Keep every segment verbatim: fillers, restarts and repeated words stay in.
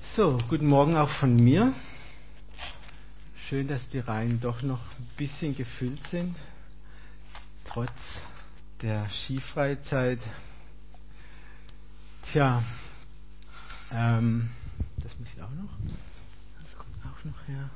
So, guten Morgen auch von mir. Schön, dass die Reihen doch noch ein bisschen gefüllt sind, trotz der Skifreizeit. Tja, ähm, das muss ich auch noch. Das kommt auch noch her.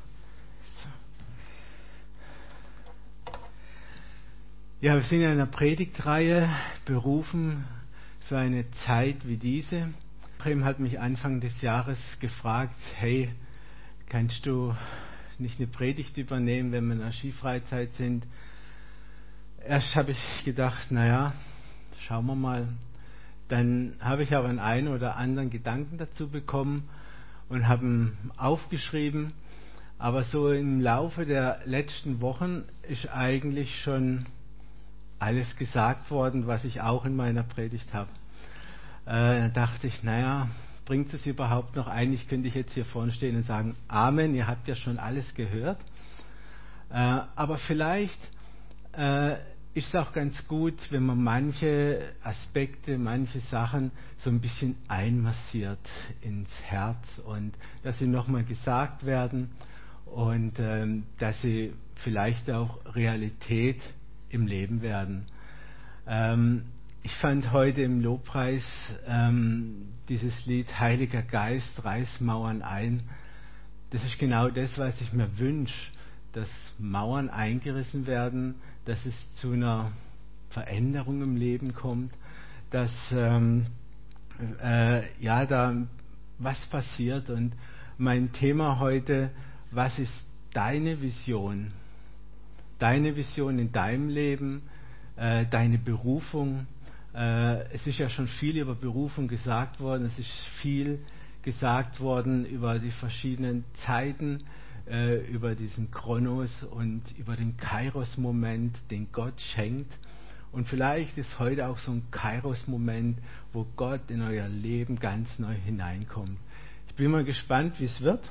So. Ja, wir sind in einer Predigtreihe berufen für eine Zeit wie diese. Achim hat mich Anfang des Jahres gefragt, hey, kannst du nicht eine Predigt übernehmen, wenn wir in einer Skifreizeit sind? Erst habe ich gedacht, naja, schauen wir mal. Dann habe ich aber einen einen oder anderen Gedanken dazu bekommen und habe ihn aufgeschrieben. Aber so im Laufe der letzten Wochen ist eigentlich schon alles gesagt worden, was ich auch in meiner Predigt habe. Äh, dachte ich, naja, bringt es überhaupt noch? Eigentlich könnte ich jetzt hier vorne stehen und sagen, Amen, ihr habt ja schon alles gehört. Äh, aber vielleicht äh, ist es auch ganz gut, wenn man manche Aspekte, manche Sachen so ein bisschen einmassiert ins Herz und dass sie nochmal gesagt werden und ähm, dass sie vielleicht auch Realität im Leben werden. Ähm, Ich fand heute im Lobpreis ähm, dieses Lied Heiliger Geist, reiß Mauern ein. Das ist genau das, was ich mir wünsche, dass Mauern eingerissen werden, dass es zu einer Veränderung im Leben kommt, dass ähm, äh, ja da was passiert. Und mein Thema heute, was ist deine Vision? Deine Vision in deinem Leben, äh, deine Berufung. Es ist ja schon viel über Berufung gesagt worden, es ist viel gesagt worden über die verschiedenen Zeiten, äh, über diesen Chronos und über den Kairos-Moment, den Gott schenkt. Und vielleicht ist heute auch so ein Kairos-Moment, wo Gott in euer Leben ganz neu hineinkommt. Ich bin mal gespannt, wie es wird.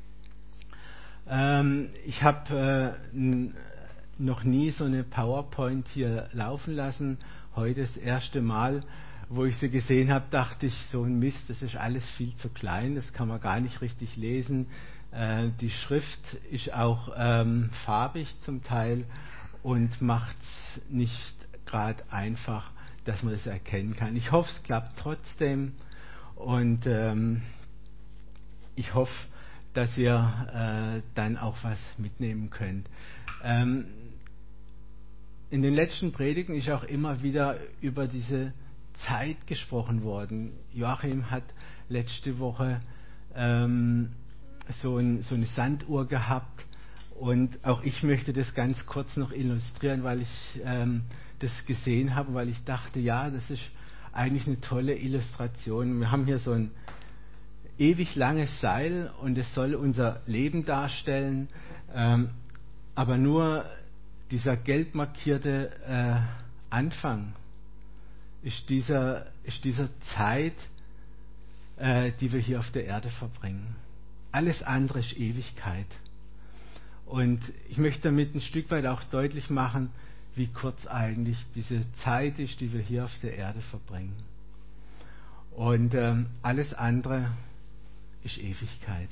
Ähm, ich habe äh, noch nie so eine PowerPoint hier laufen lassen. Heute das erste Mal, wo ich sie gesehen habe, dachte ich, so ein Mist, das ist alles viel zu klein, das kann man gar nicht richtig lesen. Äh, die Schrift ist auch ähm, farbig zum Teil und macht es nicht gerade einfach, dass man es erkennen kann. Ich hoffe, es klappt trotzdem und ähm, ich hoffe, dass ihr äh, dann auch was mitnehmen könnt. Ähm, In den letzten Predigten ist auch immer wieder über diese Zeit gesprochen worden. Joachim hat letzte Woche ähm, so, ein, so eine Sanduhr gehabt und auch ich möchte das ganz kurz noch illustrieren, weil ich ähm, das gesehen habe, weil ich dachte, ja, das ist eigentlich eine tolle Illustration. Wir haben hier so ein ewig langes Seil und es soll unser Leben darstellen, ähm, aber nur dieser gelb markierte äh, Anfang ist dieser, ist dieser Zeit, äh, die wir hier auf der Erde verbringen. Alles andere ist Ewigkeit. Und ich möchte damit ein Stück weit auch deutlich machen, wie kurz eigentlich diese Zeit ist, die wir hier auf der Erde verbringen. Und ähm, alles andere ist Ewigkeit.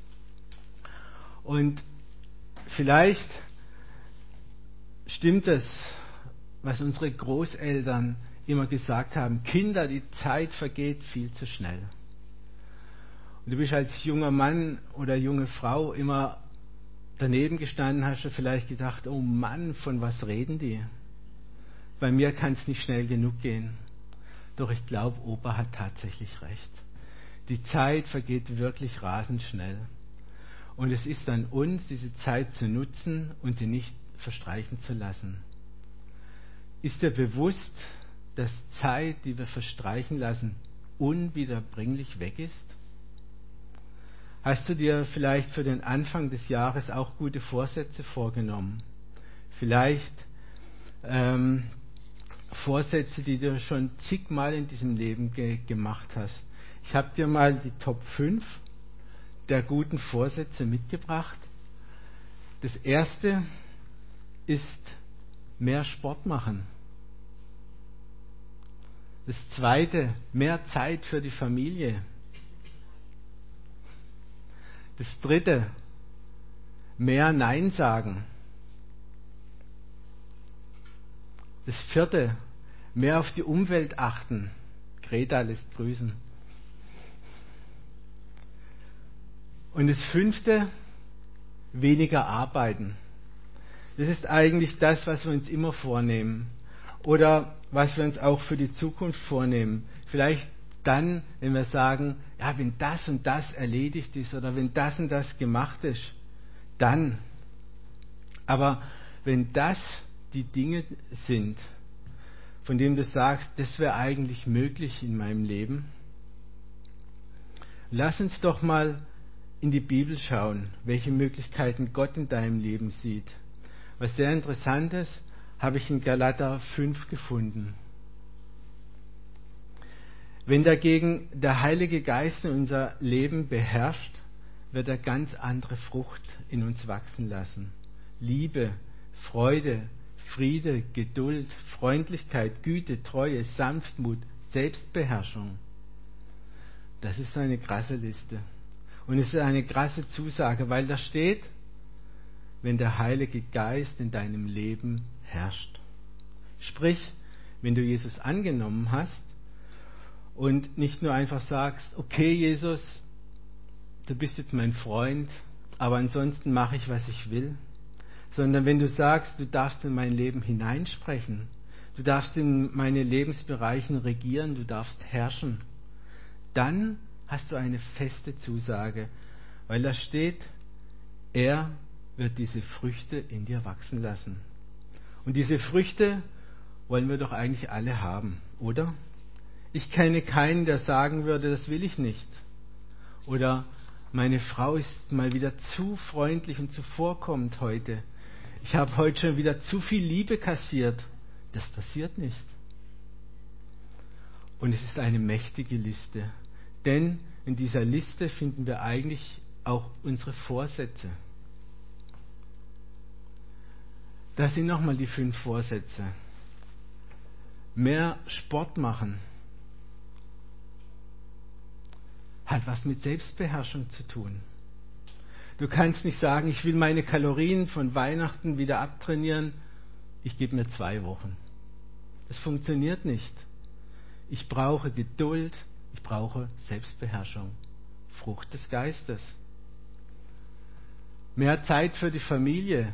Und vielleicht stimmt es, was unsere Großeltern immer gesagt haben, Kinder, die Zeit vergeht viel zu schnell. Und du bist als junger Mann oder junge Frau immer daneben gestanden, hast du vielleicht gedacht, oh Mann, von was reden die? Bei mir kann es nicht schnell genug gehen. Doch ich glaube, Opa hat tatsächlich recht. Die Zeit vergeht wirklich rasend schnell. Und es ist an uns, diese Zeit zu nutzen und sie nicht verstreichen zu lassen. Ist dir bewusst, dass Zeit, die wir verstreichen lassen, unwiederbringlich weg ist? Hast du dir vielleicht für den Anfang des Jahres auch gute Vorsätze vorgenommen? Vielleicht ähm, Vorsätze, die du schon zigmal in diesem Leben ge- gemacht hast. Ich habe dir mal die Top fünf der guten Vorsätze mitgebracht. Das erste ist mehr Sport machen. Das zweite, mehr Zeit für die Familie. Das dritte, mehr Nein sagen. Das vierte, mehr auf die Umwelt achten. Greta lässt grüßen. Und das fünfte, weniger arbeiten. Das ist eigentlich das, was wir uns immer vornehmen. Oder was wir uns auch für die Zukunft vornehmen. Vielleicht dann, wenn wir sagen, ja, wenn das und das erledigt ist oder wenn das und das gemacht ist, dann. Aber wenn das die Dinge sind, von denen du sagst, das wäre eigentlich möglich in meinem Leben, lass uns doch mal in die Bibel schauen, welche Möglichkeiten Gott in deinem Leben sieht. Was sehr Interessantes habe ich in Galater fünf gefunden. Wenn dagegen der Heilige Geist in unser Leben beherrscht, wird er ganz andere Frucht in uns wachsen lassen. Liebe, Freude, Friede, Geduld, Freundlichkeit, Güte, Treue, Sanftmut, Selbstbeherrschung. Das ist eine krasse Liste. Und es ist eine krasse Zusage, weil da steht, wenn der Heilige Geist in deinem Leben herrscht. Sprich, wenn du Jesus angenommen hast und nicht nur einfach sagst, okay Jesus, du bist jetzt mein Freund, aber ansonsten mache ich, was ich will, sondern wenn du sagst, du darfst in mein Leben hineinsprechen, du darfst in meine Lebensbereichen regieren, du darfst herrschen, dann hast du eine feste Zusage, weil da steht, er wird diese Früchte in dir wachsen lassen. Und diese Früchte wollen wir doch eigentlich alle haben, oder? Ich kenne keinen, der sagen würde, das will ich nicht. Oder meine Frau ist mal wieder zu freundlich und zuvorkommend heute. Ich habe heute schon wieder zu viel Liebe kassiert. Das passiert nicht. Und es ist eine mächtige Liste. Denn in dieser Liste finden wir eigentlich auch unsere Vorsätze. Das sind nochmal die fünf Vorsätze. Mehr Sport machen hat was mit Selbstbeherrschung zu tun. Du kannst nicht sagen, ich will meine Kalorien von Weihnachten wieder abtrainieren, ich gebe mir zwei Wochen. Das funktioniert nicht. Ich brauche Geduld, ich brauche Selbstbeherrschung. Frucht des Geistes. Mehr Zeit für die Familie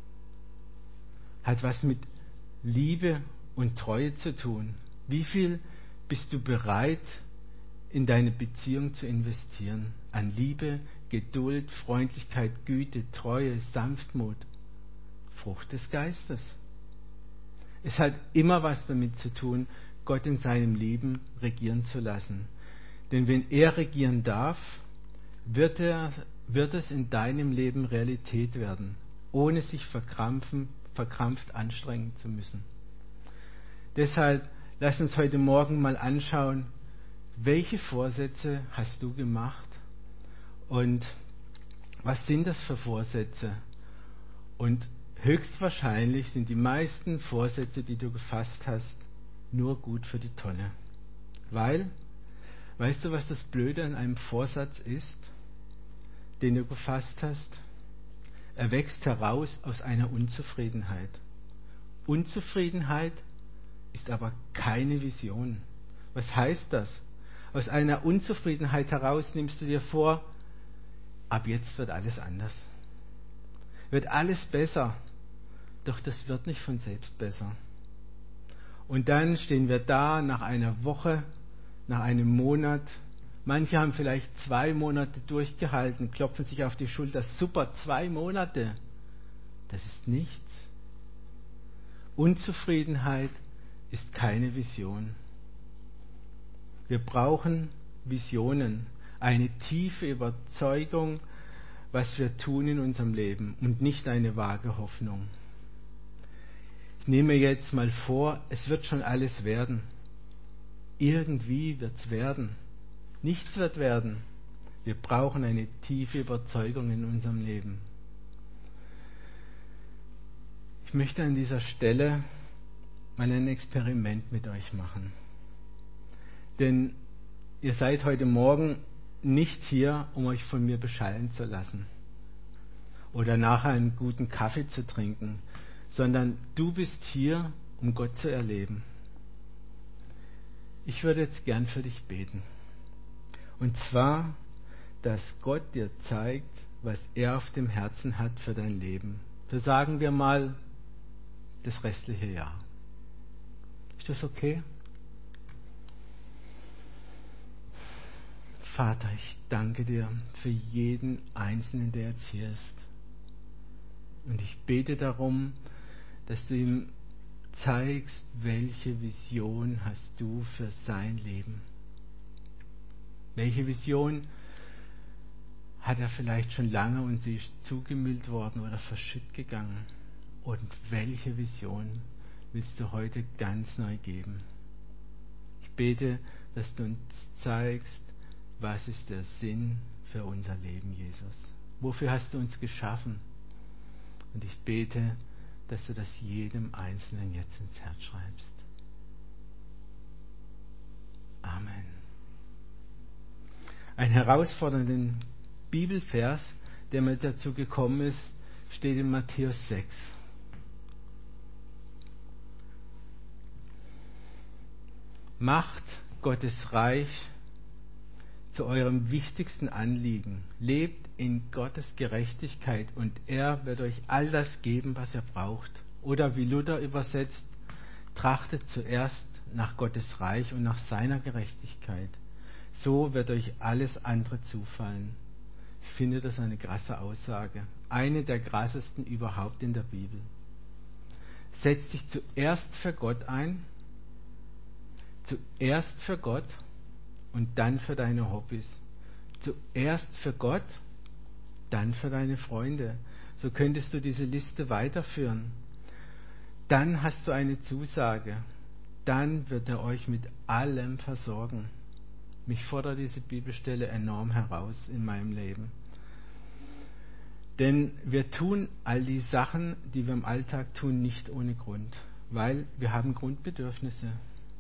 hat was mit Liebe und Treue zu tun. Wie viel bist du bereit, in deine Beziehung zu investieren? An Liebe, Geduld, Freundlichkeit, Güte, Treue, Sanftmut. Frucht des Geistes. Es hat immer was damit zu tun, Gott in seinem Leben regieren zu lassen. Denn wenn er regieren darf, wird, er, wird es in deinem Leben Realität werden, ohne sich verkrampfen, verkrampft anstrengen zu müssen. Deshalb lass uns heute Morgen mal anschauen, welche Vorsätze hast du gemacht und was sind das für Vorsätze? Und höchstwahrscheinlich sind die meisten Vorsätze, die du gefasst hast, nur gut für die Tonne. Weil, weißt du, was das Blöde an einem Vorsatz ist, den du gefasst hast? Er wächst heraus aus einer Unzufriedenheit. Unzufriedenheit ist aber keine Vision. Was heißt das? Aus einer Unzufriedenheit heraus nimmst du dir vor, ab jetzt wird alles anders. Wird alles besser. Doch das wird nicht von selbst besser. Und dann stehen wir da nach einer Woche, nach einem Monat. Manche haben vielleicht zwei Monate durchgehalten, klopfen sich auf die Schulter. Super, zwei Monate. Das ist nichts. Unzufriedenheit ist keine Vision. Wir brauchen Visionen, eine tiefe Überzeugung, was wir tun in unserem Leben und nicht eine vage Hoffnung. Ich nehme jetzt mal vor, es wird schon alles werden. Irgendwie wird es werden. Nichts wird werden. Wir brauchen eine tiefe Überzeugung in unserem Leben. Ich möchte an dieser Stelle mal ein Experiment mit euch machen. Denn ihr seid heute Morgen nicht hier, um euch von mir beschallen zu lassen oder nachher einen guten Kaffee zu trinken, sondern du bist hier, um Gott zu erleben. Ich würde jetzt gern für dich beten. Und zwar, dass Gott dir zeigt, was er auf dem Herzen hat für dein Leben. Für, sagen wir mal, das restliche Jahr. Ist das okay? Vater, ich danke dir für jeden Einzelnen, der jetzt hier ist. Und ich bete darum, dass du ihm zeigst, welche Vision hast du für sein Leben. Welche Vision hat er vielleicht schon lange und sie ist zugemüllt worden oder verschütt gegangen? Und welche Vision willst du heute ganz neu geben? Ich bete, dass du uns zeigst, was ist der Sinn für unser Leben, Jesus? Wofür hast du uns geschaffen? Und ich bete, dass du das jedem Einzelnen jetzt ins Herz schreibst. Amen. Ein herausfordernden Bibelvers, der mir dazu gekommen ist, steht in Matthäus sechs. Macht Gottes Reich zu eurem wichtigsten Anliegen. Lebt in Gottes Gerechtigkeit und er wird euch all das geben, was ihr braucht. Oder wie Luther übersetzt, trachtet zuerst nach Gottes Reich und nach seiner Gerechtigkeit. So wird euch alles andere zufallen. Ich finde das eine krasse Aussage. Eine der krassesten überhaupt in der Bibel. Setz dich zuerst für Gott ein, zuerst für Gott und dann für deine Hobbys. Zuerst für Gott, dann für deine Freunde. So könntest du diese Liste weiterführen. Dann hast du eine Zusage. Dann wird er euch mit allem versorgen. Mich fordert diese Bibelstelle enorm heraus in meinem Leben. Denn wir tun all die Sachen, die wir im Alltag tun, nicht ohne Grund, weil wir haben Grundbedürfnisse.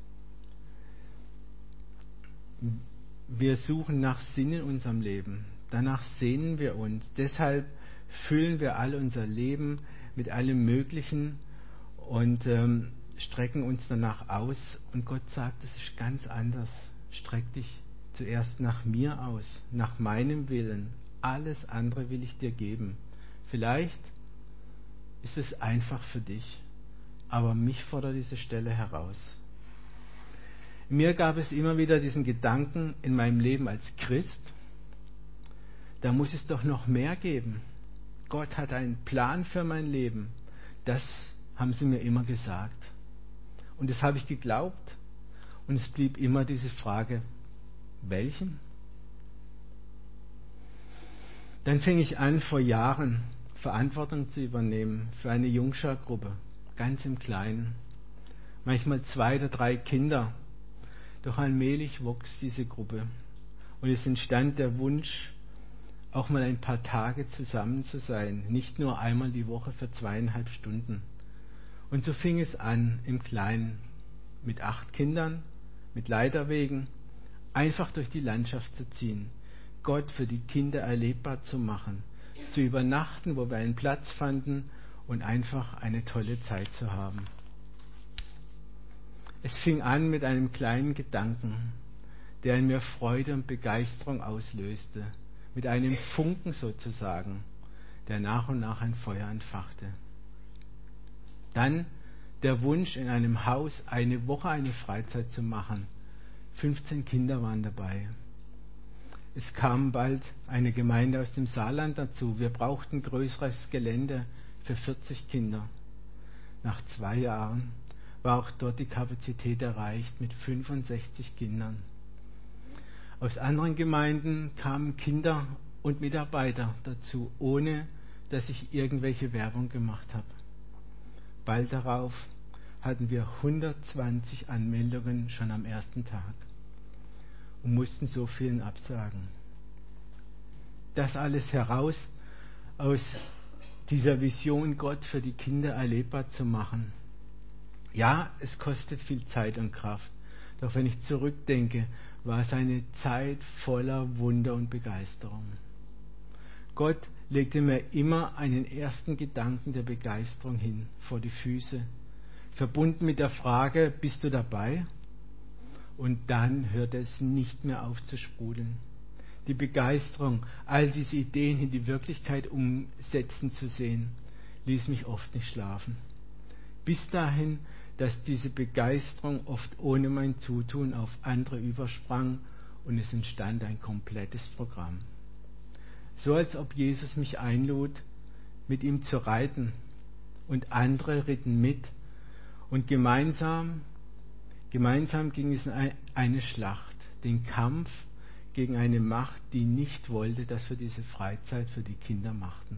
Wir suchen nach Sinn in unserem Leben. Danach sehnen wir uns. Deshalb füllen wir all unser Leben mit allem Möglichen und ähm, strecken uns danach aus. Und Gott sagt, es ist ganz anders. Streck dich zuerst nach mir aus, nach meinem Willen. Alles andere will ich dir geben. Vielleicht ist es einfach für dich, aber mich fordert diese Stelle heraus. Mir gab es immer wieder diesen Gedanken in meinem Leben als Christ, da muss es doch noch mehr geben. Gott hat einen Plan für mein Leben. Das haben sie mir immer gesagt. Und das habe ich geglaubt. Und es blieb immer diese Frage, welchen? Dann fing ich an, vor Jahren Verantwortung zu übernehmen für eine Jungschargruppe, ganz im Kleinen. Manchmal zwei oder drei Kinder. Doch allmählich wuchs diese Gruppe. Und es entstand der Wunsch, auch mal ein paar Tage zusammen zu sein, nicht nur einmal die Woche für zweieinhalb Stunden. Und so fing es an im Kleinen, mit acht Kindern, mit Leiterwegen, einfach durch die Landschaft zu ziehen, Gott für die Kinder erlebbar zu machen, zu übernachten, wo wir einen Platz fanden und einfach eine tolle Zeit zu haben. Es fing an mit einem kleinen Gedanken, der in mir Freude und Begeisterung auslöste, mit einem Funken sozusagen, der nach und nach ein Feuer entfachte. Dann der Wunsch, in einem Haus eine Woche eine Freizeit zu machen. fünfzehn Kinder waren dabei. Es kam bald eine Gemeinde aus dem Saarland dazu. Wir brauchten größeres Gelände für vierzig Kinder. Nach zwei Jahren war auch dort die Kapazität erreicht mit fünfundsechzig Kindern. Aus anderen Gemeinden kamen Kinder und Mitarbeiter dazu, ohne dass ich irgendwelche Werbung gemacht habe. Bald darauf hatten wir hundertzwanzig Anmeldungen schon am ersten Tag und mussten so vielen absagen. Das alles heraus aus dieser Vision, Gott für die Kinder erlebbar zu machen. Ja, es kostet viel Zeit und Kraft. Doch wenn ich zurückdenke, war es eine Zeit voller Wunder und Begeisterung. Gott legte mir immer einen ersten Gedanken der Begeisterung hin, vor die Füße, verbunden mit der Frage, bist du dabei? Und dann hörte es nicht mehr auf zu sprudeln. Die Begeisterung, all diese Ideen in die Wirklichkeit umsetzen zu sehen, ließ mich oft nicht schlafen. Bis dahin, dass diese Begeisterung oft ohne mein Zutun auf andere übersprang und es entstand ein komplettes Programm. So als ob Jesus mich einlud, mit ihm zu reiten, und andere ritten mit, und gemeinsam, gemeinsam ging es in eine Schlacht, den Kampf gegen eine Macht, die nicht wollte, dass wir diese Freizeit für die Kinder machten.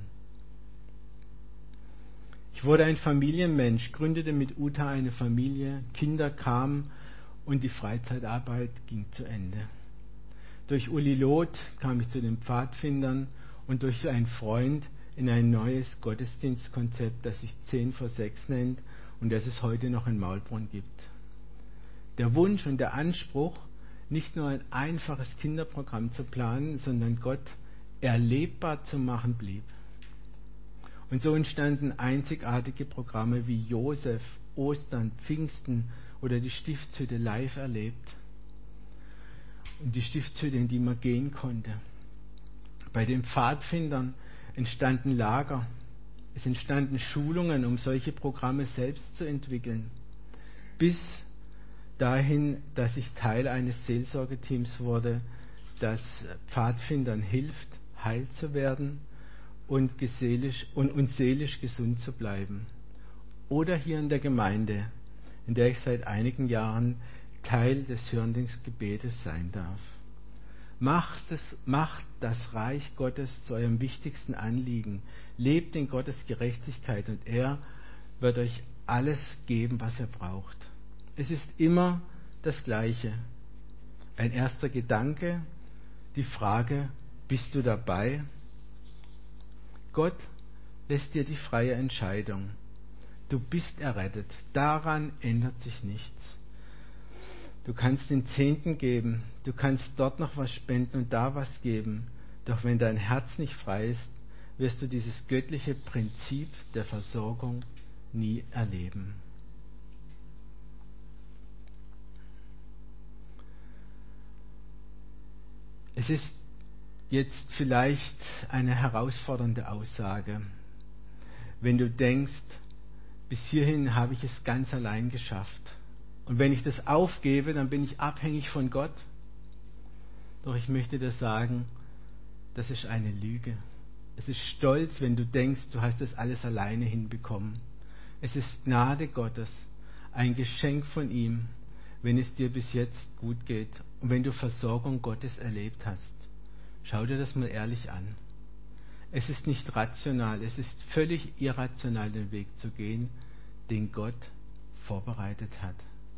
Ich wurde ein Familienmensch, gründete mit Uta eine Familie, Kinder kamen und die Freizeitarbeit ging zu Ende. Durch Uli Loth kam ich zu den Pfadfindern und durch einen Freund in ein neues Gottesdienstkonzept, das sich zehn vor sechs nennt und das es heute noch in Maulbronn gibt. Der Wunsch und der Anspruch, nicht nur ein einfaches Kinderprogramm zu planen, sondern Gott erlebbar zu machen, blieb. Und so entstanden einzigartige Programme wie Josef, Ostern, Pfingsten oder die Stiftshütte live erlebt. Und die Stiftshütte, in die man gehen konnte. Bei den Pfadfindern entstanden Lager. Es entstanden Schulungen, um solche Programme selbst zu entwickeln. Bis dahin, dass ich Teil eines Seelsorgeteams wurde, das Pfadfindern hilft, heil zu werden und, seelisch, und, und seelisch gesund zu bleiben. Oder hier in der Gemeinde, in der ich seit einigen Jahren Teil des Hörnlingsgebetes sein darf. Macht, es, macht das Reich Gottes zu eurem wichtigsten Anliegen. Lebt in Gottes Gerechtigkeit und er wird euch alles geben, was ihr braucht. Es ist immer das Gleiche. Ein erster Gedanke, die Frage, bist du dabei? Gott lässt dir die freie Entscheidung. Du bist errettet. Daran ändert sich nichts. Du kannst den Zehnten geben, du kannst dort noch was spenden und da was geben. Doch wenn dein Herz nicht frei ist, wirst du dieses göttliche Prinzip der Versorgung nie erleben. Es ist jetzt vielleicht eine herausfordernde Aussage, wenn du denkst, bis hierhin habe ich es ganz allein geschafft. Und wenn ich das aufgebe, dann bin ich abhängig von Gott. Doch ich möchte dir sagen, das ist eine Lüge. Es ist Stolz, wenn du denkst, du hast das alles alleine hinbekommen. Es ist Gnade Gottes, ein Geschenk von ihm, wenn es dir bis jetzt gut geht und wenn du Versorgung Gottes erlebt hast. Schau dir das mal ehrlich an. Es ist nicht rational, es ist völlig irrational, den Weg zu gehen, den Gott vorbereitet hat.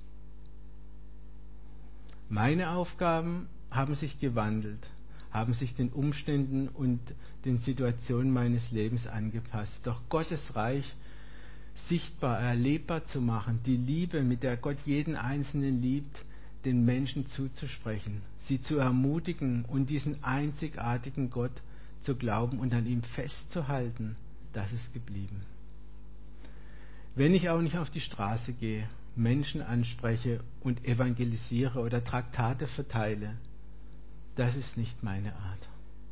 Meine Aufgaben haben sich gewandelt, haben sich den Umständen und den Situationen meines Lebens angepasst. Doch Gottes Reich sichtbar, erlebbar zu machen, die Liebe, mit der Gott jeden Einzelnen liebt, den Menschen zuzusprechen, sie zu ermutigen und diesen einzigartigen Gott zu glauben und an ihm festzuhalten, das ist geblieben. Wenn ich auch nicht auf die Straße gehe, Menschen anspreche und evangelisiere oder Traktate verteile, das ist nicht meine Art.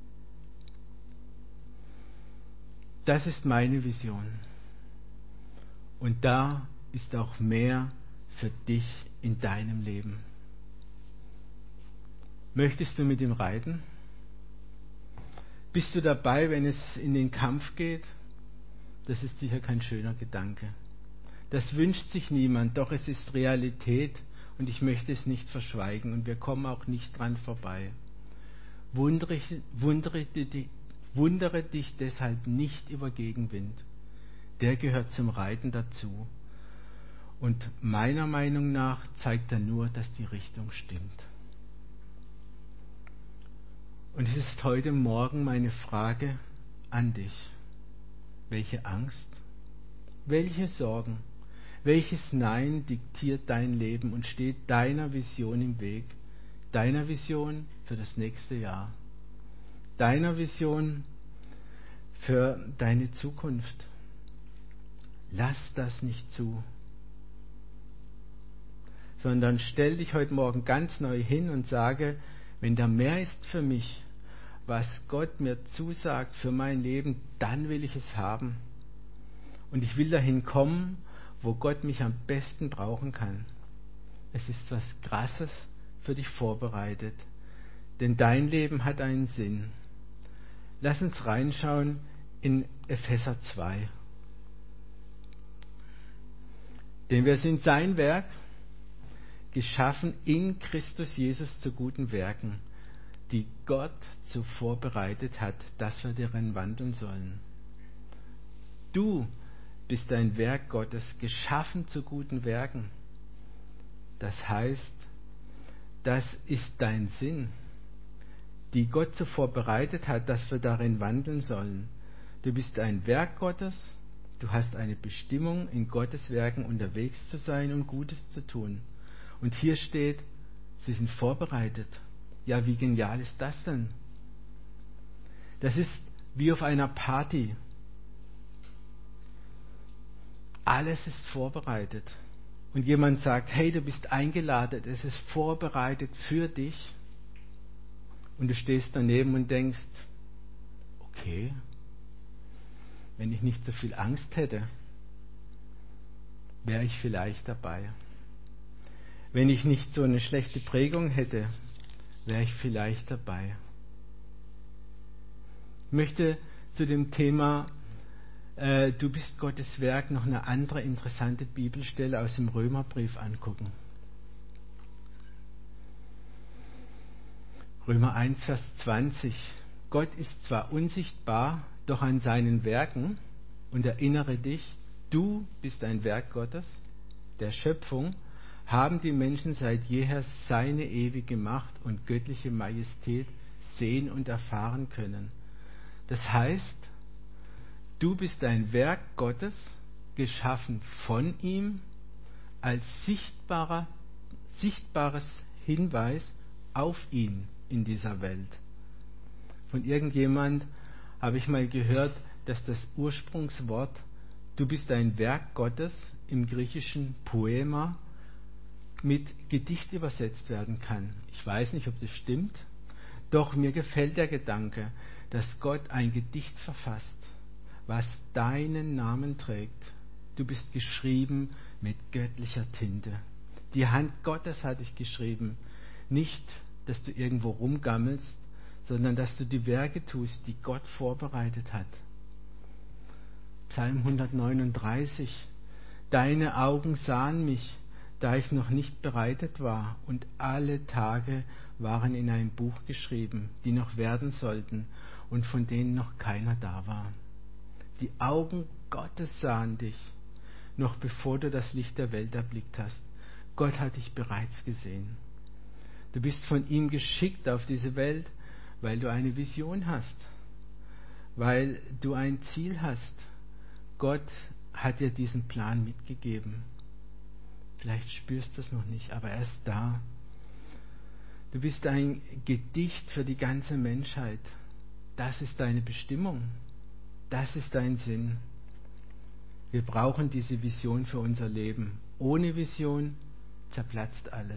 Das ist meine Vision. Und da ist auch mehr für dich in deinem Leben. Möchtest du mit ihm reiten? Bist du dabei, wenn es in den Kampf geht? Das ist sicher kein schöner Gedanke. Das wünscht sich niemand, doch es ist Realität und ich möchte es nicht verschweigen und wir kommen auch nicht dran vorbei. Wundere, wundere, wundere dich deshalb nicht über Gegenwind. Der gehört zum Reiten dazu. Und meiner Meinung nach zeigt er nur, dass die Richtung stimmt. Und es ist heute Morgen meine Frage an dich. Welche Angst? Welche Sorgen? Welches Nein diktiert dein Leben und steht deiner Vision im Weg? Deiner Vision für das nächste Jahr. Deiner Vision für deine Zukunft. Lass das nicht zu. Sondern stell dich heute Morgen ganz neu hin und sage, wenn da mehr ist für mich, was Gott mir zusagt für mein Leben, dann will ich es haben. Und ich will dahin kommen, wo Gott mich am besten brauchen kann. Es ist was Krasses für dich vorbereitet, denn dein Leben hat einen Sinn. Lass uns reinschauen in Epheser zwei. Denn wir sind sein Werk, geschaffen in Christus Jesus zu guten Werken, die Gott zuvor bereitet hat, dass wir darin wandeln sollen. Du bist ein Werk Gottes, geschaffen zu guten Werken. Das heißt, das ist dein Sinn, die Gott zuvor bereitet hat, dass wir darin wandeln sollen. Du bist ein Werk Gottes, du hast eine Bestimmung, in Gottes Werken unterwegs zu sein und Gutes zu tun. Und hier steht, sie sind vorbereitet. Ja, wie genial ist das denn? Das ist wie auf einer Party. Alles ist vorbereitet. Und jemand sagt, hey, du bist eingeladen, es ist vorbereitet für dich. Und du stehst daneben und denkst, okay, wenn ich nicht so viel Angst hätte, wäre ich vielleicht dabei. Wenn ich nicht so eine schlechte Prägung hätte, wäre ich vielleicht dabei. Ich möchte zu dem Thema äh, Du bist Gottes Werk noch eine andere interessante Bibelstelle aus dem Römerbrief angucken. Römer eins, Vers zwanzig. Gott ist zwar unsichtbar, doch an seinen Werken, und erinnere dich, du bist ein Werk Gottes, der Schöpfung, haben die Menschen seit jeher seine ewige Macht und göttliche Majestät sehen und erfahren können. Das heißt, du bist ein Werk Gottes, geschaffen von ihm, als sichtbarer, sichtbares Hinweis auf ihn in dieser Welt. Von irgendjemand habe ich mal gehört, dass das Ursprungswort du bist ein Werk Gottes im griechischen Poema mit Gedicht übersetzt werden kann. Ich weiß nicht, ob das stimmt, doch mir gefällt der Gedanke, dass Gott ein Gedicht verfasst, was deinen Namen trägt. Du bist geschrieben mit göttlicher Tinte. Die Hand Gottes hat dich geschrieben. Nicht, dass du irgendwo rumgammelst, sondern dass du die Werke tust, die Gott vorbereitet hat. Psalm hundertneununddreißig. Deine Augen sahen mich, da ich noch nicht bereitet war, und alle Tage waren in ein Buch geschrieben, die noch werden sollten und von denen noch keiner da war. Die Augen Gottes sahen dich, noch bevor du das Licht der Welt erblickt hast. Gott hat dich bereits gesehen. Du bist von ihm geschickt auf diese Welt, weil du eine Vision hast, weil du ein Ziel hast. Gott hat dir diesen Plan mitgegeben. Vielleicht spürst du es noch nicht, aber er ist da. Du bist ein Gedicht für die ganze Menschheit. Das ist deine Bestimmung. Das ist dein Sinn. Wir brauchen diese Vision für unser Leben. Ohne Vision zerplatzt alles.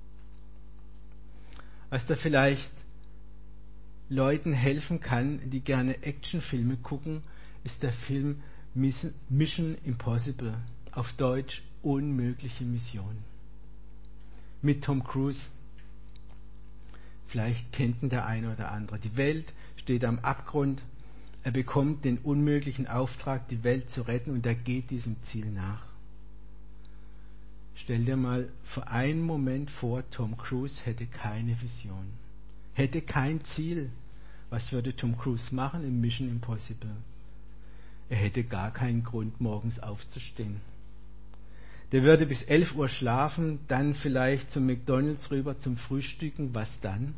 Was da vielleicht Leuten helfen kann, die gerne Actionfilme gucken, ist der Film Mission Impossible, auf Deutsch Unmögliche Mission, mit Tom Cruise. Vielleicht kennt ihn der eine oder andere. Die Welt steht am Abgrund. Er bekommt den unmöglichen Auftrag, die Welt zu retten, und er geht diesem Ziel nach. Stell dir mal für einen Moment vor, Tom Cruise hätte keine Vision, hätte kein Ziel. Was würde Tom Cruise machen im Mission Impossible? Er hätte gar keinen Grund, morgens aufzustehen. Der würde bis elf Uhr schlafen, dann vielleicht zum McDonald's rüber zum Frühstücken. Was dann?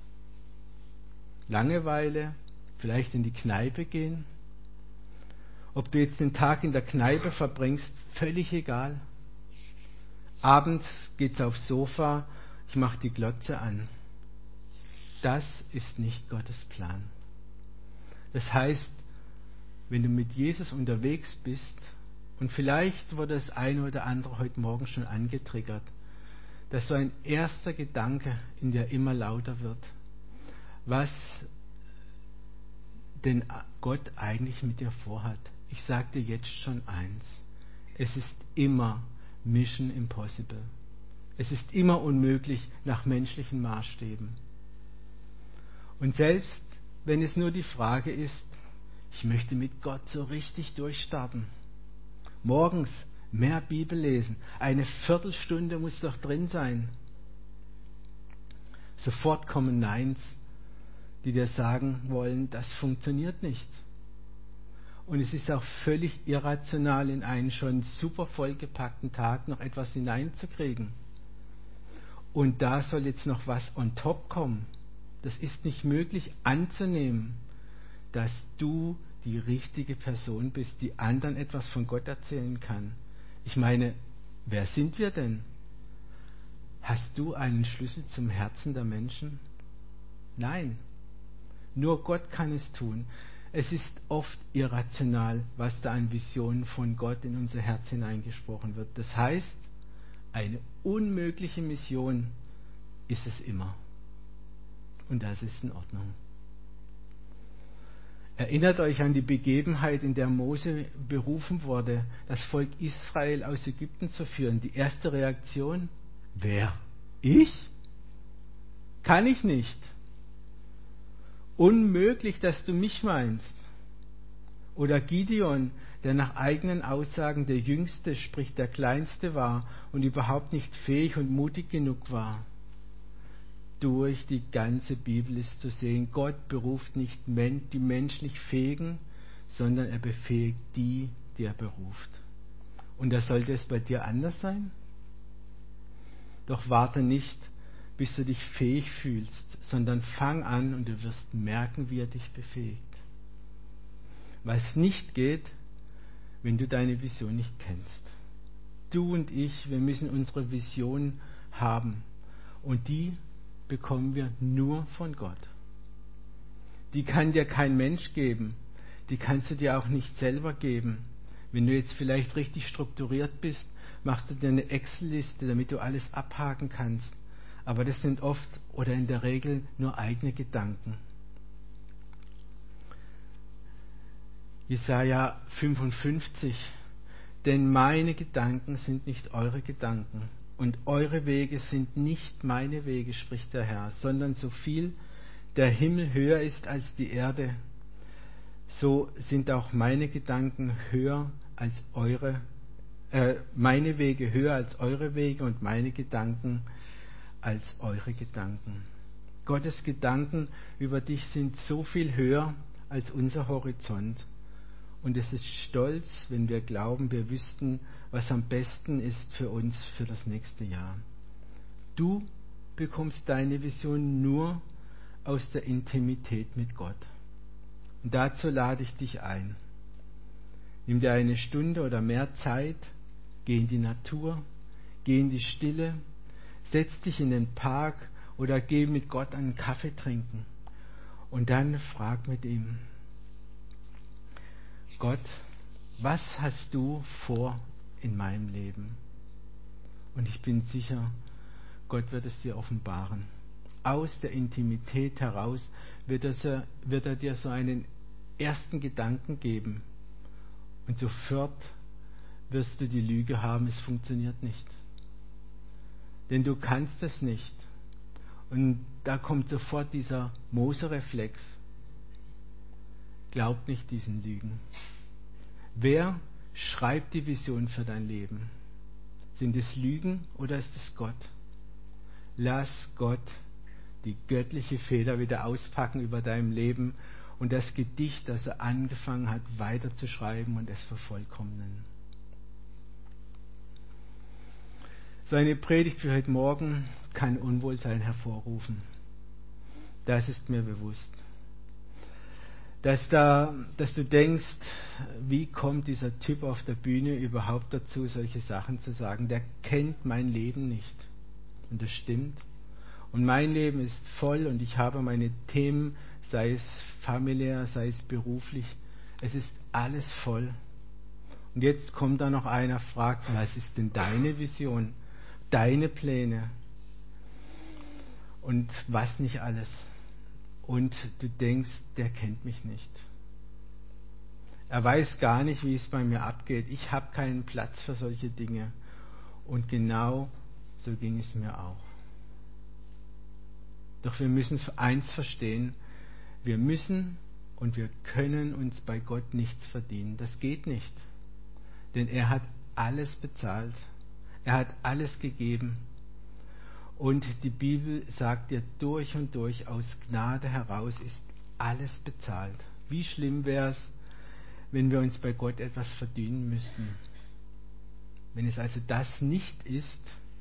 Langeweile, vielleicht in die Kneipe gehen. Ob du jetzt den Tag in der Kneipe verbringst, völlig egal. Abends geht's aufs Sofa, ich mache die Glotze an. Das ist nicht Gottes Plan. Das heißt, wenn du mit Jesus unterwegs bist, und vielleicht wurde das eine oder andere heute Morgen schon angetriggert, dass so ein erster Gedanke in dir immer lauter wird, was denn Gott eigentlich mit dir vorhat. Ich sage dir jetzt schon eins, es ist immer Mission Impossible. Es ist immer unmöglich nach menschlichen Maßstäben. Und selbst wenn es nur die Frage ist, ich möchte mit Gott so richtig durchstarten, morgens mehr Bibel lesen, eine Viertelstunde muss doch drin sein. Sofort kommen Neins, die dir sagen wollen, das funktioniert nicht. Und es ist auch völlig irrational, in einen schon super vollgepackten Tag noch etwas hineinzukriegen. Und da soll jetzt noch was on top kommen. Das ist nicht möglich anzunehmen, dass du die richtige Person bist, die anderen etwas von Gott erzählen kann. Ich meine, wer sind wir denn? Hast du einen Schlüssel zum Herzen der Menschen? Nein. Nur Gott kann es tun. Es ist oft irrational, was da an Visionen von Gott in unser Herz hineingesprochen wird. Das heißt, eine unmögliche Mission ist es immer. Und das ist in Ordnung. Erinnert euch an die Begebenheit, in der Mose berufen wurde, das Volk Israel aus Ägypten zu führen. Die erste Reaktion: Wer? Ich? Kann ich nicht. Unmöglich, dass du mich meinst. Oder Gideon, der nach eigenen Aussagen der Jüngste, sprich der Kleinste war und überhaupt nicht fähig und mutig genug war. Durch die ganze Bibel ist zu sehen, Gott beruft nicht die menschlich Fähigen, sondern er befähigt die, die er beruft. Und da sollte es bei dir anders sein? Doch warte nicht, bis du dich fähig fühlst, sondern fang an und du wirst merken, wie er dich befähigt. Was nicht geht, wenn du deine Vision nicht kennst. Du und ich, wir müssen unsere Vision haben und die bekommen wir nur von Gott. Die kann dir kein Mensch geben, die kannst du dir auch nicht selber geben. Wenn du jetzt vielleicht richtig strukturiert bist, machst du dir eine Excel-Liste, damit du alles abhaken kannst. Aber das sind oft oder in der Regel nur eigene Gedanken. Jesaja fünfundfünfzig: Denn meine Gedanken sind nicht eure Gedanken und eure Wege sind nicht meine Wege, spricht der Herr, sondern so viel der Himmel höher ist als die Erde, so sind auch meine Gedanken höher als eure, äh, meine Wege höher als eure Wege und meine Gedanken als eure Gedanken. Gottes Gedanken über dich sind so viel höher als unser Horizont. Und es ist Stolz, wenn wir glauben, wir wüssten, was am besten ist für uns für das nächste Jahr. Du bekommst deine Vision nur aus der Intimität mit Gott. Und dazu lade ich dich ein. Nimm dir eine Stunde oder mehr Zeit, geh in die Natur, geh in die Stille, setz dich in den Park oder geh mit Gott einen Kaffee trinken. Und dann frag mit ihm: Gott, was hast du vor in meinem Leben? Und ich bin sicher, Gott wird es dir offenbaren. Aus der Intimität heraus wird er, wird er dir so einen ersten Gedanken geben. Und sofort wirst du die Lüge haben, es funktioniert nicht. Denn du kannst es nicht. Und da kommt sofort dieser Mose-Reflex. Glaub nicht diesen Lügen. Wer schreibt die Vision für dein Leben? Sind es Lügen oder ist es Gott? Lass Gott die göttliche Feder wieder auspacken über deinem Leben und das Gedicht, das er angefangen hat, weiterzuschreiben und es vervollkommnen. So eine Predigt für heute Morgen kann Unwohlsein hervorrufen. Das ist mir bewusst. dass, da, dass du denkst, wie kommt dieser Typ auf der Bühne überhaupt dazu, solche Sachen zu sagen? Der kennt mein Leben nicht. Und das stimmt. Und mein Leben ist voll und ich habe meine Themen, sei es familiär, sei es beruflich. Es ist alles voll. Und jetzt kommt da noch einer, fragt, was ist denn deine Vision, deine Pläne und was nicht alles. Und du denkst, der kennt mich nicht. Er weiß gar nicht, wie es bei mir abgeht. Ich habe keinen Platz für solche Dinge. Und genau so ging es mir auch. Doch wir müssen eins verstehen, wir müssen und wir können uns bei Gott nichts verdienen. Das geht nicht. Denn er hat alles bezahlt. Er hat alles gegeben. Und die Bibel sagt dir durch und durch, aus Gnade heraus ist alles bezahlt. Wie schlimm wäre es, wenn wir uns bei Gott etwas verdienen müssten. Wenn es also das nicht ist,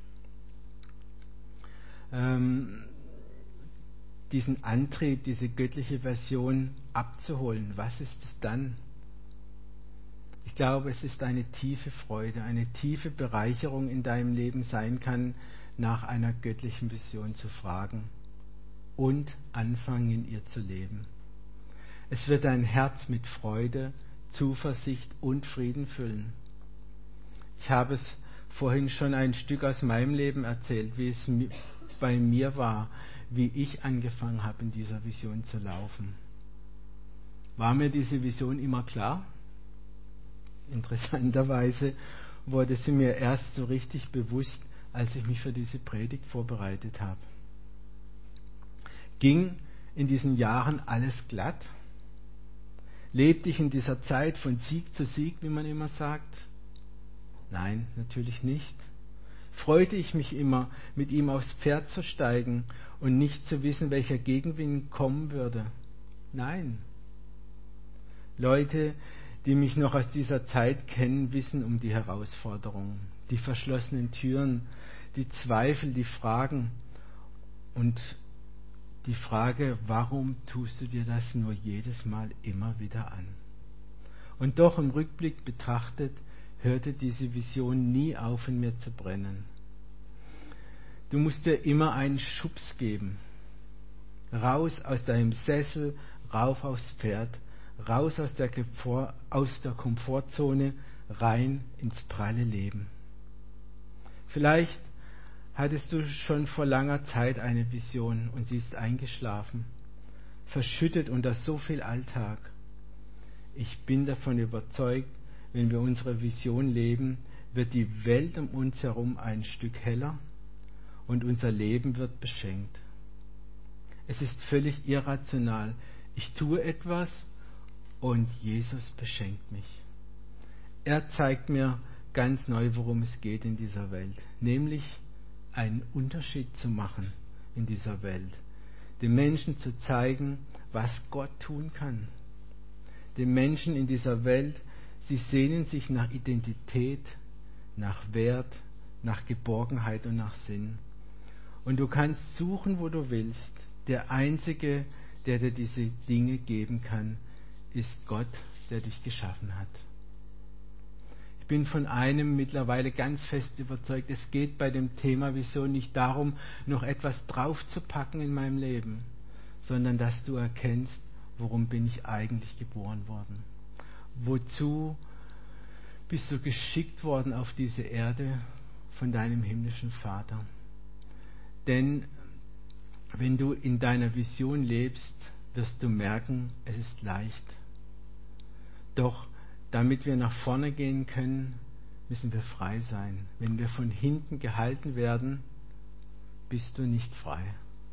ähm, diesen Antrieb, diese göttliche Version abzuholen, was ist es dann? Ich glaube, es ist eine tiefe Freude, eine tiefe Bereicherung in deinem Leben sein kann, nach einer göttlichen Vision zu fragen und anfangen, in ihr zu leben. Es wird dein Herz mit Freude, Zuversicht und Frieden füllen. Ich habe es vorhin schon ein Stück aus meinem Leben erzählt, wie es bei mir war, wie ich angefangen habe, in dieser Vision zu laufen. War mir diese Vision immer klar? Interessanterweise wurde sie mir erst so richtig bewusst, als ich mich für diese Predigt vorbereitet habe. Ging in diesen Jahren alles glatt? Lebte ich in dieser Zeit von Sieg zu Sieg, wie man immer sagt? Nein, natürlich nicht. Freute ich mich immer, mit ihm aufs Pferd zu steigen und nicht zu wissen, welcher Gegenwind kommen würde? Nein. Leute, die mich noch aus dieser Zeit kennen, wissen um die Herausforderungen, die verschlossenen Türen, die Zweifel, die Fragen und die Frage, warum tust du dir das nur jedes Mal immer wieder an? Und doch im Rückblick betrachtet, hörte diese Vision nie auf, in mir zu brennen. Du musst dir immer einen Schubs geben. Raus aus deinem Sessel, rauf aufs Pferd, raus aus der, Komfort, aus der Komfortzone, rein ins pralle Leben. Vielleicht hattest du schon vor langer Zeit eine Vision und sie ist eingeschlafen, verschüttet unter so viel Alltag. Ich bin davon überzeugt, wenn wir unsere Vision leben, wird die Welt um uns herum ein Stück heller und unser Leben wird beschenkt. Es ist völlig irrational. Ich tue etwas und Jesus beschenkt mich. Er zeigt mir ganz neu, worum es geht in dieser Welt, nämlich einen Unterschied zu machen in dieser Welt, den Menschen zu zeigen, was Gott tun kann. Den Menschen in dieser Welt, sie sehnen sich nach Identität, nach Wert, nach Geborgenheit und nach Sinn. Und du kannst suchen, wo du willst. Der Einzige, der dir diese Dinge geben kann, ist Gott, der dich geschaffen hat. Ich bin von einem mittlerweile ganz fest überzeugt, es geht bei dem Thema Vision nicht darum, noch etwas draufzupacken in meinem Leben, sondern dass du erkennst, worum bin ich eigentlich geboren worden? Wozu bist du geschickt worden auf diese Erde von deinem himmlischen Vater? Denn wenn du in deiner Vision lebst, wirst du merken, es ist leicht. Doch damit wir nach vorne gehen können, müssen wir frei sein. Wenn wir von hinten gehalten werden, bist du nicht frei.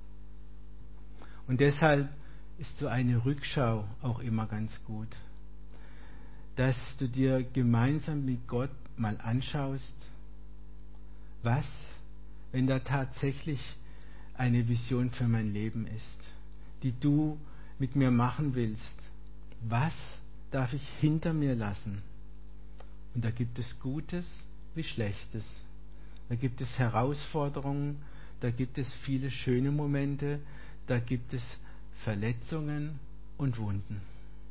Und deshalb ist so eine Rückschau auch immer ganz gut, dass du dir gemeinsam mit Gott mal anschaust, was, wenn da tatsächlich eine Vision für mein Leben ist, die du mit mir machen willst, was darf ich hinter mir lassen? Und da gibt es Gutes wie Schlechtes, da gibt es Herausforderungen, da gibt es viele schöne Momente, da gibt es Verletzungen und Wunden.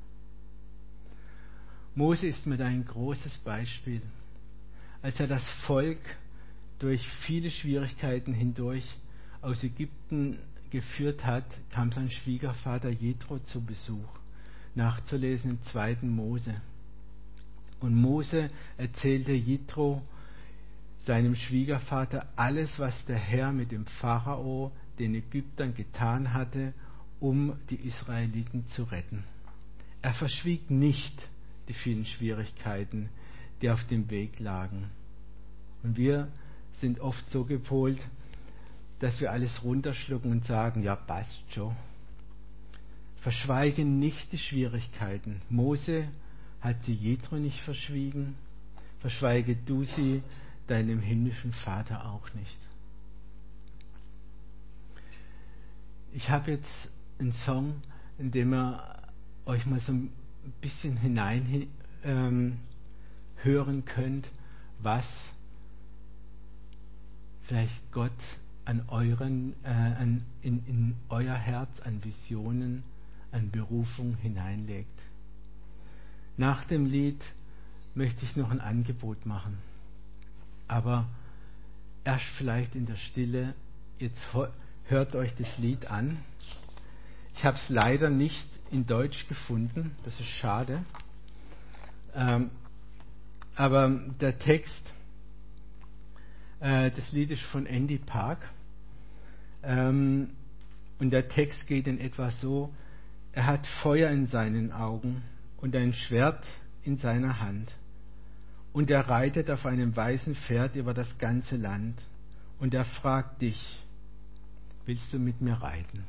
Mose ist mir da ein großes Beispiel. Als er das Volk durch viele Schwierigkeiten hindurch aus Ägypten geführt hat, kam sein Schwiegervater Jethro zu Besuch, nachzulesen im zweiten Mose. Und Mose erzählte Jethro, seinem Schwiegervater, alles, was der Herr mit dem Pharao, den Ägyptern, getan hatte, um die Israeliten zu retten. Er verschwieg nicht die vielen Schwierigkeiten, die auf dem Weg lagen. Und wir sind oft so gepolt, dass wir alles runterschlucken und sagen, ja, passt schon. Verschweige nicht die Schwierigkeiten. Mose hat sie Jethro nicht verschwiegen. Verschweige du sie deinem himmlischen Vater auch nicht. Ich habe jetzt einen Song, in dem ihr euch mal so ein bisschen hinein ähm, hören könnt, was vielleicht Gott an euren, äh, an, in, in euer Herz an Visionen, an Berufung hineinlegt. Nach dem Lied möchte ich noch ein Angebot machen. Aber erst vielleicht in der Stille. Jetzt hört euch das Lied an. Ich habe es leider nicht in Deutsch gefunden. Das ist schade. Ähm, aber der Text, äh, das Lied ist von Andy Park. Ähm, und der Text geht in etwa so: Er hat Feuer in seinen Augen und ein Schwert in seiner Hand. Und er reitet auf einem weißen Pferd über das ganze Land. Und er fragt dich, willst du mit mir reiten?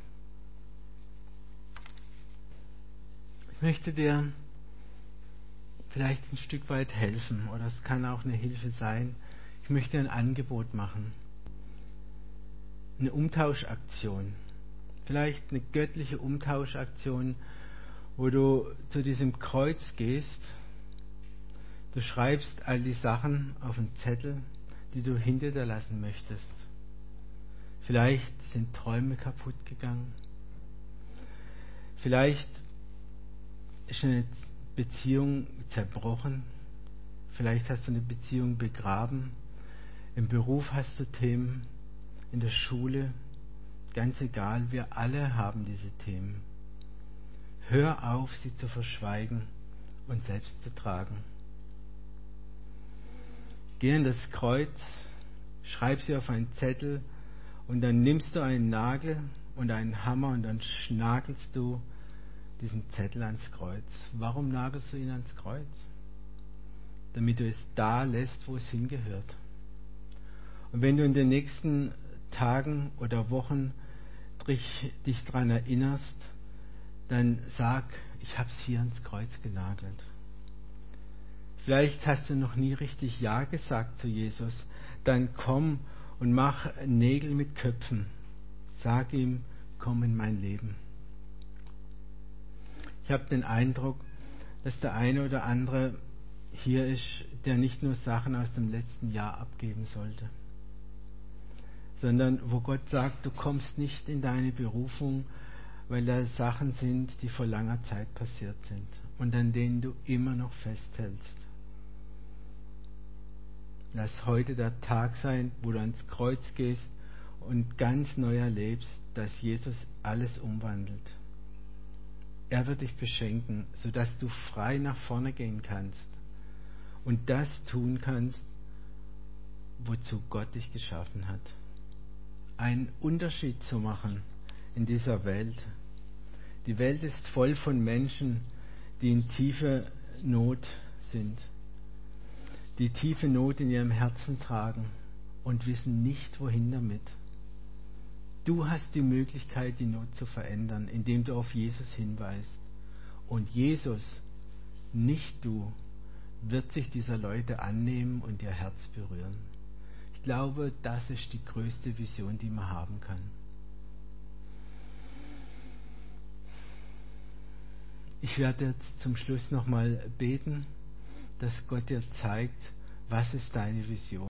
Ich möchte dir vielleicht ein Stück weit helfen, oder es kann auch eine Hilfe sein. Ich möchte ein Angebot machen. Eine Umtauschaktion. Vielleicht eine göttliche Umtauschaktion, wo du zu diesem Kreuz gehst. Du schreibst all die Sachen auf einen Zettel, die du hinter dir lassen möchtest. Vielleicht sind Träume kaputt gegangen. Vielleicht ist eine Beziehung zerbrochen. Vielleicht hast du eine Beziehung begraben. Im Beruf hast du Themen. In der Schule. Ganz egal, wir alle haben diese Themen. Hör auf, sie zu verschweigen und selbst zu tragen. Geh an das Kreuz, schreib sie auf einen Zettel und dann nimmst du einen Nagel und einen Hammer und dann schnagelst du diesen Zettel ans Kreuz. Warum nagelst du ihn ans Kreuz? Damit du es da lässt, wo es hingehört. Und wenn du in den nächsten Tagen oder Wochen dich, dich daran erinnerst, dann sag, ich habe es hier ans Kreuz genagelt. Vielleicht hast du noch nie richtig Ja gesagt zu Jesus. Dann komm und mach Nägel mit Köpfen. Sag ihm, komm in mein Leben. Ich habe den Eindruck, dass der eine oder andere hier ist, der nicht nur Sachen aus dem letzten Jahr abgeben sollte, sondern wo Gott sagt, du kommst nicht in deine Berufung, weil da Sachen sind, die vor langer Zeit passiert sind und an denen du immer noch festhältst. Lass heute der Tag sein, wo du ans Kreuz gehst und ganz neu erlebst, dass Jesus alles umwandelt. Er wird dich beschenken, sodass du frei nach vorne gehen kannst und das tun kannst, wozu Gott dich geschaffen hat. Einen Unterschied zu machen in dieser Welt. Die Welt ist voll von Menschen, die in tiefer Not sind, die tiefe Not in ihrem Herzen tragen und wissen nicht, wohin damit. Du hast die Möglichkeit, die Not zu verändern, indem du auf Jesus hinweist. Und Jesus, nicht du, wird sich dieser Leute annehmen und ihr Herz berühren. Ich glaube, das ist die größte Vision, die man haben kann. Ich werde jetzt zum Schluss nochmal beten, dass Gott dir zeigt, was ist deine Vision.